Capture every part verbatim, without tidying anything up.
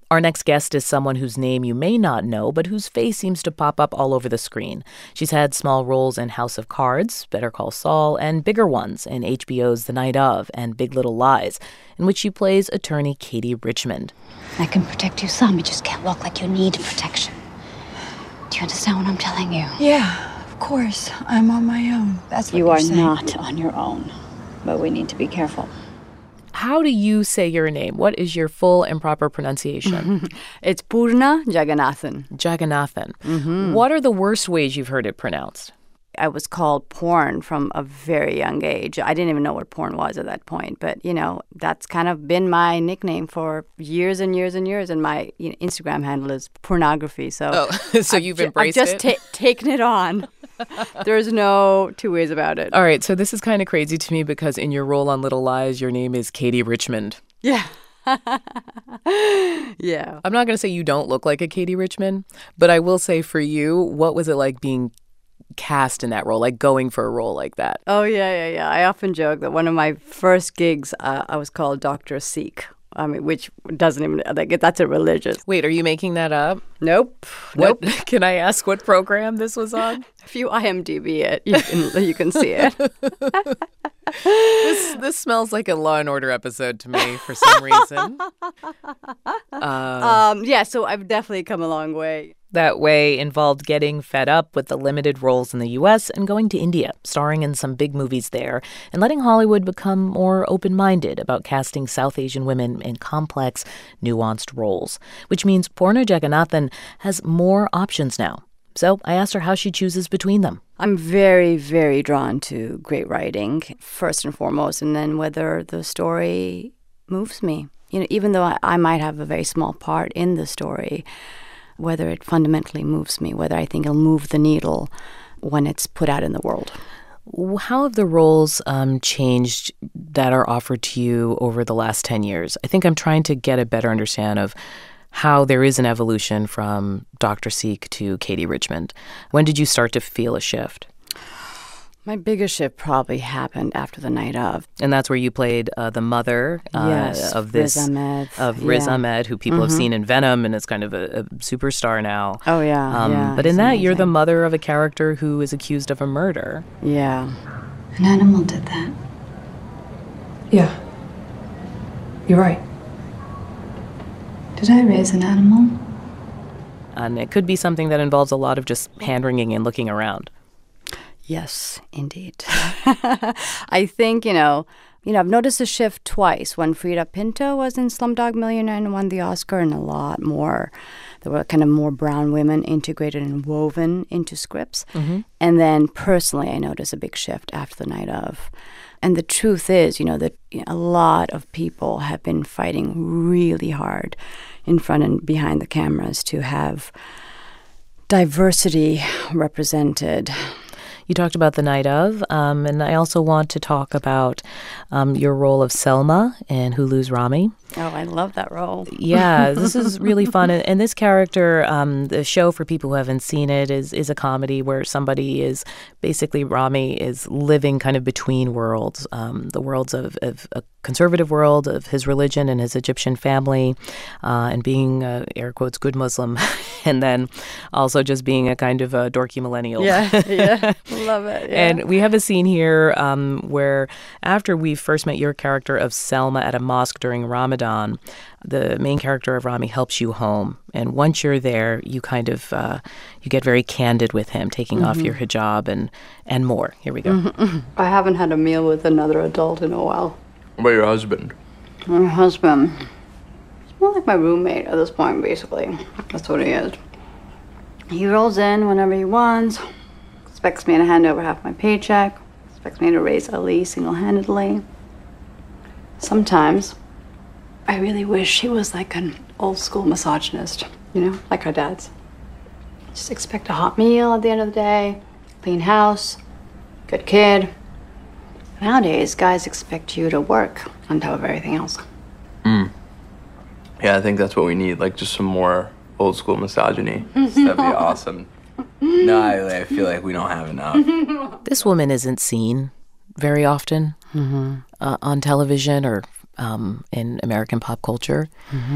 Our next guest is someone whose name you may not know, but whose face seems to pop up all over the screen. She's had small roles in House of Cards, Better Call Saul, and bigger ones in H B O's The Night Of and Big Little Lies, in which she plays attorney Katie Richmond. I can protect you some, you just can't walk like you need protection. Do you understand what I'm telling you? Yeah, of course. I'm on my own. That's what you you're are saying. not on your own, but we need to be careful. How do you say your name? What is your full and proper pronunciation? It's Poorna Jagannathan. Jagannathan. Mm-hmm. What are the worst ways you've heard it pronounced? I was called porn from a very young age. I didn't even know what porn was at that point. But, you know, that's kind of been my nickname for years and years and years. And my you know, Instagram handle is pornography. So, oh, so I've you've ju- embraced I've just it? ta- taken it on. There's no two ways about it. All right. So this is kind of crazy to me because in your role on Little Lies, your name is Katie Richmond. Yeah. Yeah. I'm not going to say you don't look like a Katie Richmond, but I will say for you, what was it like being cast in that role, like going for a role like that? Oh, yeah, yeah, yeah. I often joke that one of my first gigs, uh, I was called Doctor Sikh. I mean, which doesn't even, like, that's a religious. Wait, are you making that up? Nope. What, Nope. Can I ask what program this was on? If you I M D B it, you can, you can see it. This this smells like a Law and Order episode to me for some reason. Uh, um, yeah, so I've definitely come a long way. That way involved getting fed up with the limited roles in the U S and going to India, starring in some big movies there, and letting Hollywood become more open-minded about casting South Asian women in complex, nuanced roles, which means Poorna Jagannathan has more options now. So I asked her how she chooses between them. I'm very, very drawn to great writing, first and foremost, and then whether the story moves me. You know, even though I, I might have a very small part in the story, whether it fundamentally moves me, whether I think it'll move the needle when it's put out in the world. How have the roles um, changed that are offered to you over the last ten years? I think I'm trying to get a better understanding of how there is an evolution from Doctor Sikh to Katie Richmond. When did you start to feel a shift? My biggest shift probably happened after The Night Of. And that's where you played uh, the mother uh, yes, of this Riz Ahmed. of Riz yeah. Ahmed, who people mm-hmm. have seen in Venom and is kind of a, a superstar now. Oh, yeah, um, yeah. But in that, amazing. you're the mother of a character who is accused of a murder. Yeah. An animal did that. Yeah. You're right. Did I raise an animal? And it could be something that involves a lot of just hand-wringing and looking around. Yes, indeed. I think, you know, you know, I've noticed a shift twice. When Frida Pinto was in Slumdog Millionaire and won the Oscar, and a lot more. There were kind of more brown women integrated and woven into scripts. Mm-hmm. And then personally, I noticed a big shift after The Night Of. And the truth is, you know, that a lot of people have been fighting really hard in front and behind the cameras to have diversity represented. You talked about The Night Of, um, and I also want to talk about um, your role of Selma in Hulu's Rami. Oh, I love that role. Yeah, this is really fun. And, and this character, um, the show, for people who haven't seen it, is is a comedy where somebody is, basically Rami is living kind of between worlds, um, the worlds of, of a conservative world, of his religion and his Egyptian family, uh, and being, uh, air quotes, good Muslim, and then also just being a kind of a dorky millennial. Yeah, yeah. Love it. Yeah. And we have a scene here um, where after we first met your character of Selma at a mosque during Ramadan, the main character of Rami helps you home. And once you're there, you kind of, uh, you get very candid with him, taking mm-hmm. off your hijab and, and more. Here we go. Mm-hmm. I haven't had a meal with another adult in a while. What about your husband? My husband. He's more like my roommate at this point, basically. That's what he is. He rolls in whenever he wants. Expects me to hand over half my paycheck. Expects me to raise Ali single-handedly. Sometimes, I really wish he was like an old-school misogynist, you know, like our dads. Just expect a hot meal at the end of the day, clean house, good kid. Nowadays, guys expect you to work on top of everything else. Mm. Yeah, I think that's what we need, like just some more old-school misogyny. That'd be awesome. No, I, I feel like we don't have enough. This woman isn't seen very often mm-hmm. uh, on television or um, in American pop culture. Mm-hmm.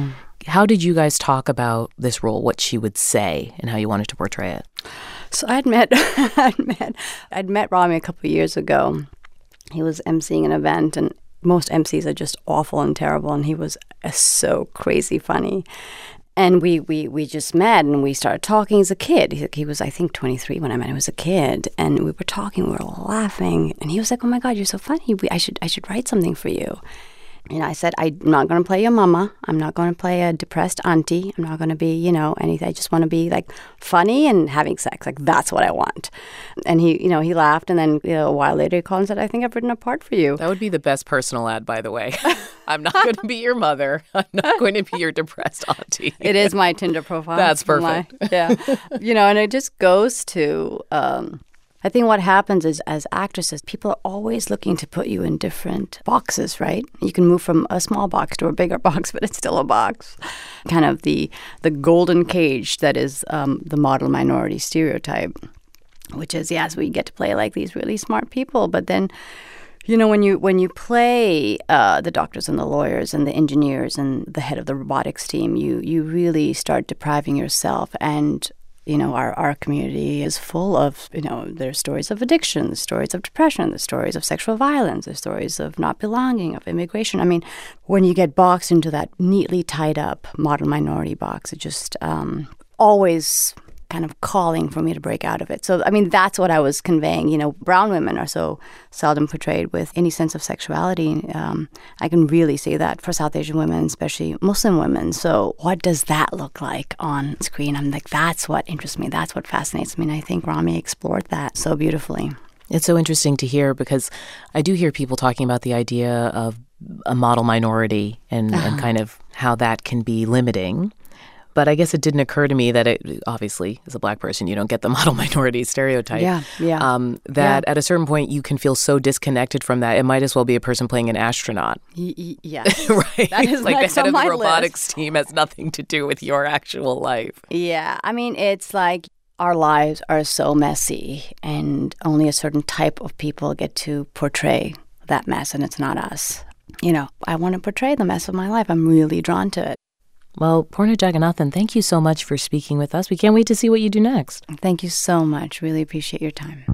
how did you guys talk about this role, what she would say, and how you wanted to portray it? So I'd met, I'd met, I'd met Rami a couple of years ago. He was emceeing an event, and most M Cs are just awful and terrible, and he was uh, so crazy funny. And we, we, we just met, and we started talking as a kid. He, he was, I think, twenty-three when I met him as a kid. And we were talking, we were laughing. And he was like, oh, my God, you're so funny. We, I should I should write something for you. And I said, I'm not going to play your mama. I'm not going to play a depressed auntie. I'm not going to be, you know, anything. I just want to be, like, funny and having sex. Like, that's what I want. And he, you know, he laughed. And then, you know, a while later, he called and said, I think I've written a part for you. That would be the best personal ad, by the way. I'm not going to be your mother. I'm not going to be your depressed auntie. It is my Tinder profile. That's perfect. My, yeah. You know, and it just goes to... Um, I think what happens is, as actresses, people are always looking to put you in different boxes, right? You can move from a small box to a bigger box, but it's still a box. Kind of the the golden cage that is um, the model minority stereotype, which is, yes, we get to play like these really smart people, but then, you know, when you when you play uh, the doctors and the lawyers and the engineers and the head of the robotics team, you you really start depriving yourself. And you know, our, our community is full of, you know, there's stories of addiction, there's stories of depression, there's stories of sexual violence, there's stories of not belonging, of immigration. I mean, when you get boxed into that neatly tied up model minority box, it just um, always kind of calling for me to break out of it. So, I mean, that's what I was conveying. You know, brown women are so seldom portrayed with any sense of sexuality. Um, I can really see that for South Asian women, especially Muslim women. So what does that look like on screen? I'm like, that's what interests me. That's what fascinates me. And I think Rami explored that so beautifully. It's so interesting to hear because I do hear people talking about the idea of a model minority and, uh-huh. and kind of how that can be limiting. But I guess it didn't occur to me that it, obviously, as a Black person, you don't get the model minority stereotype. Yeah, yeah. Um, that yeah. at a certain point, you can feel so disconnected from that. It might as well be a person playing an astronaut. Y- y- yes. Right? That is like next the head on of the my robotics list. team has nothing to do with your actual life. Yeah. I mean, it's like our lives are so messy, and only a certain type of people get to portray that mess, and it's not us. You know, I want to portray the mess of my life. I'm really drawn to it. Well, Poorna Jagannathan, thank you so much for speaking with us. We can't wait to see what you do next. Thank you so much. Really appreciate your time.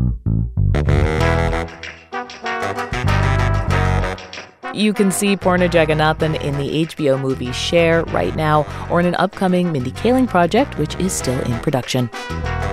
You can see Poorna Jagannathan in the H B O movie Cher right now, or in an upcoming Mindy Kaling project, which is still in production.